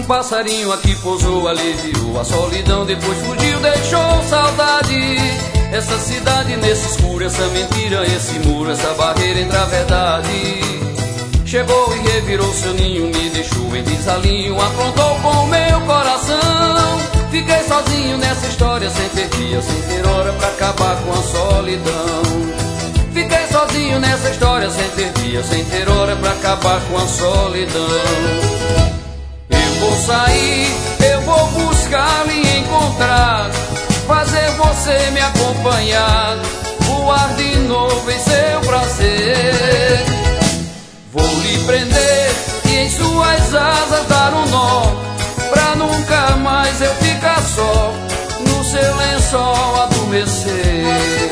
passarinho aqui pousou, aliviou a solidão, depois fugiu, deixou saudade. Essa cidade nesse escuro, essa mentira, esse muro, essa barreira entre a verdade. Chegou e revirou seu ninho, me deixou em desalinho, aprontou com o meu coração. Fiquei sozinho nessa história, sem ter dia, sem ter hora pra acabar com a solidão. Fiquei sozinho nessa história, sem ter dia, sem ter hora pra acabar com a solidão. Eu vou sair, eu vou buscar, lhe encontrar, fazer você me acompanhar, voar de novo em seu prazer. Vou lhe prender e em suas asas dar um nó, pra nunca mais eu ficar só, no seu lençol adormecer.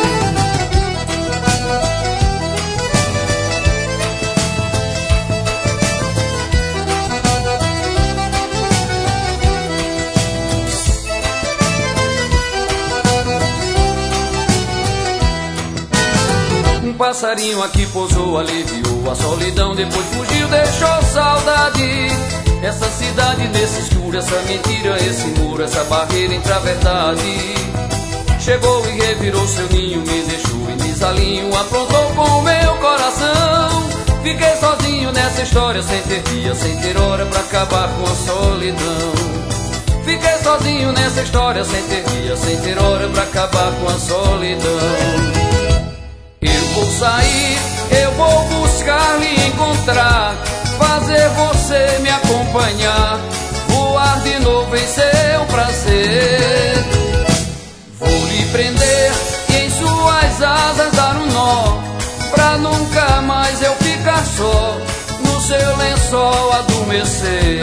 Um passarinho aqui pousou, aliviou a solidão, depois fugiu, deixou saudade. Essa cidade nesse escuro, essa mentira, esse muro, essa barreira entre a verdade. Chegou e revirou seu ninho, me deixou em desalinho, aprontou com o meu coração. Fiquei sozinho nessa história, sem ter dia, sem ter hora pra acabar com a solidão. Fiquei sozinho nessa história, sem ter dia, sem ter hora pra acabar com a solidão. Eu vou sair, eu vou buscar, lhe encontrar, fazer você me acompanhar, voar de novo em seu prazer. Vou lhe prender e em suas asas dar um nó, pra nunca mais eu ficar só, no seu lençol adormecer.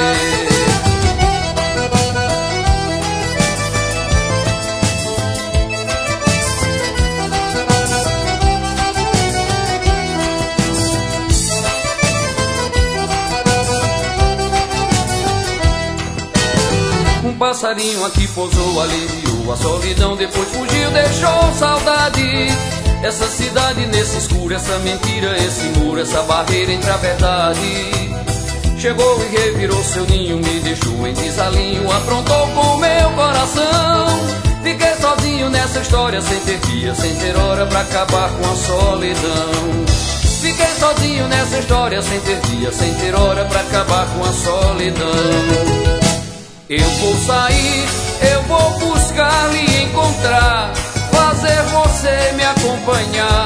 Um passarinho aqui pousou, aliviou a solidão, depois fugiu, deixou saudade. Essa cidade nesse escuro, essa mentira, esse muro, essa barreira entre a verdade. Chegou e revirou seu ninho, me deixou em desalinho, aprontou com o meu coração. Fiquei sozinho nessa história, sem ter dia, sem ter hora pra acabar com a solidão. Fiquei sozinho nessa história, sem ter dia, sem ter hora pra acabar com a solidão. Eu vou sair, eu vou buscar, lhe encontrar, fazer você me acompanhar,